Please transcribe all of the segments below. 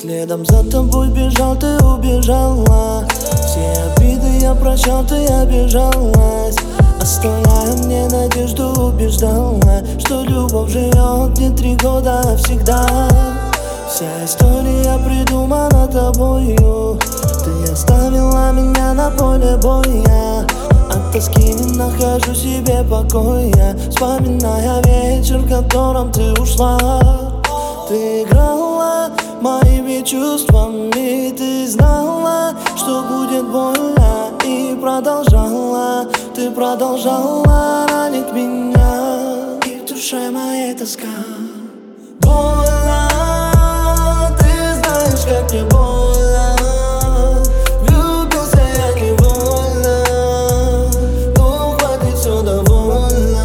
Следом за тобой бежал, ты убежала. Все обиды я прощал, ты обижалась, оставляя мне надежду, убеждала, что любовь живет не 3 года, а всегда. Вся история придумана тобою. Ты оставила меня на поле боя. От тоски не нахожу себе покоя, вспоминая вечер, в котором ты ушла. Ты играла моими чувствами, ты знала, что будет больно, и продолжала, ты продолжала ранить меня. И в душе моей тоска. Больно, ты знаешь, как мне больно. Влюбился я невольно, но хватит, все довольно.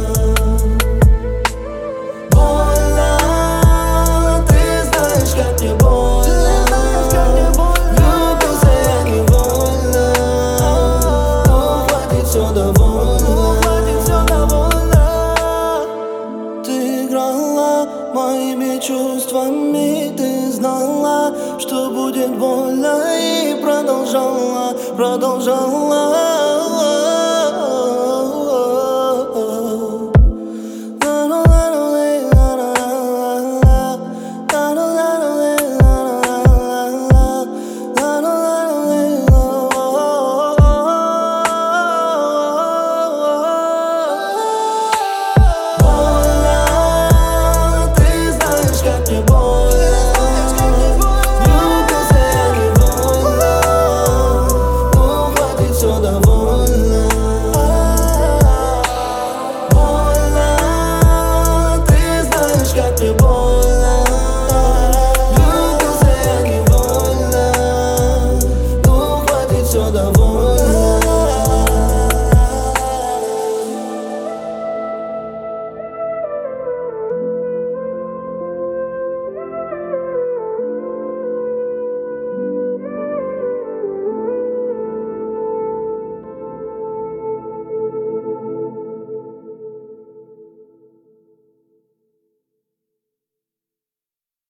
Больно, ты знаешь, как мне больно. Влюбился я невольно, но хватит, все довольно. Ты играла моими чувствами, ты знала, что будет больно, и продолжала, продолжала.